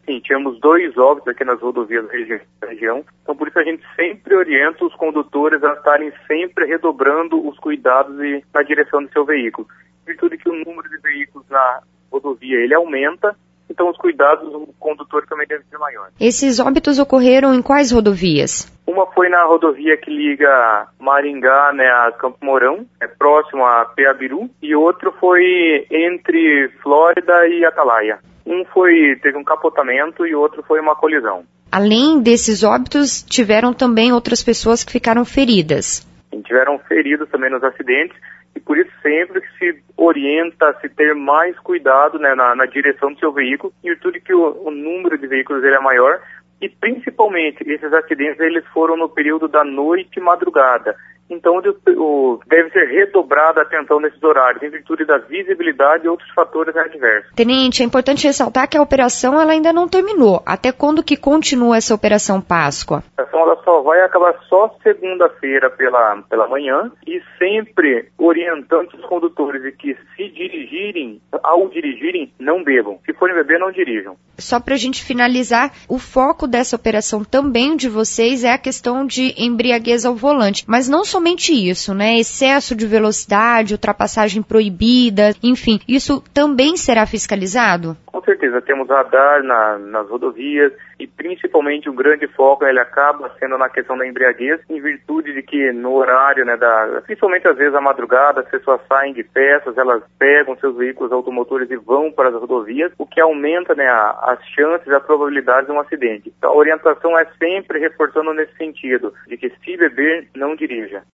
Sim, tínhamos 2 óbitos aqui nas rodovias da região, então por isso a gente sempre orienta os condutores a estarem sempre redobrando os cuidados na direção do seu veículo. Em virtude que o número de veículos na rodovia ele aumenta, então os cuidados do condutor também devem ser maiores. Esses óbitos ocorreram em quais rodovias? Uma foi na rodovia que liga Maringá, a Campo Mourão, próximo a Peabiru, e outro foi entre Flórida e Atalaia. Teve um capotamento e outro foi uma colisão. Além desses óbitos, tiveram também outras pessoas que ficaram feridas. Sim, tiveram feridos também nos acidentes, e por isso sempre que se orienta a se ter mais cuidado na direção do seu veículo, em virtude que o número de veículos ele é maior, e principalmente esses acidentes eles foram no período da noite e madrugada. Então deve ser redobrada a atenção nesses horários, em virtude da visibilidade e outros fatores adversos. Tenente, é importante ressaltar que a operação ela ainda não terminou. Até quando que continua essa Operação Páscoa? A operação ela só vai acabar só segunda-feira pela manhã, e sempre orientando os condutores de que ao dirigirem, não bebam. Se forem beber, não dirijam. Só para a gente finalizar, o foco dessa operação também de vocês é a questão de embriaguez ao volante. Mas não somente isso, excesso de velocidade, ultrapassagem proibida, enfim, isso também será fiscalizado? Com certeza, temos radar nas rodovias e principalmente o grande foco ele acaba sendo na questão da embriaguez, em virtude de que no horário, principalmente às vezes à madrugada, as pessoas saem de festas, elas pegam seus veículos automotores e vão para as rodovias, o que aumenta as chances e a probabilidade de um acidente. Então a orientação é sempre reforçando nesse sentido, de que se beber, não dirija.